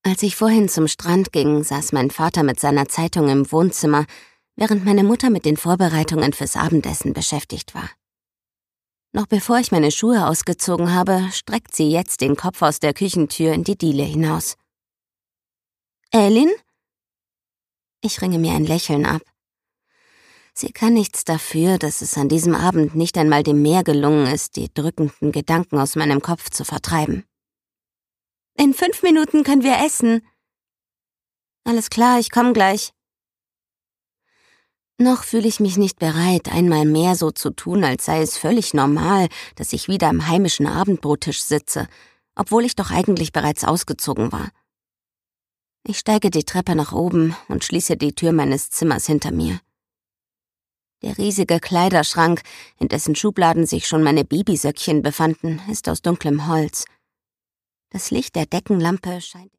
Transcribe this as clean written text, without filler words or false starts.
Als ich vorhin zum Strand ging, saß mein Vater mit seiner Zeitung im Wohnzimmer, während meine Mutter mit den Vorbereitungen fürs Abendessen beschäftigt war. Noch bevor ich meine Schuhe ausgezogen habe, streckt sie jetzt den Kopf aus der Küchentür in die Diele hinaus. »Elin?« Ich ringe mir ein Lächeln ab. Sie kann nichts dafür, dass es an diesem Abend nicht einmal dem Meer gelungen ist, die drückenden Gedanken aus meinem Kopf zu vertreiben. »In 5 Minuten können wir essen.« »Alles klar, ich komm gleich.« Noch fühle ich mich nicht bereit, einmal mehr so zu tun, als sei es völlig normal, dass ich wieder am heimischen Abendbrottisch sitze, obwohl ich doch eigentlich bereits ausgezogen war. Ich steige die Treppe nach oben und schließe die Tür meines Zimmers hinter mir. Der riesige Kleiderschrank, in dessen Schubladen sich schon meine Babysöckchen befanden, ist aus dunklem Holz. Das Licht der Deckenlampe scheint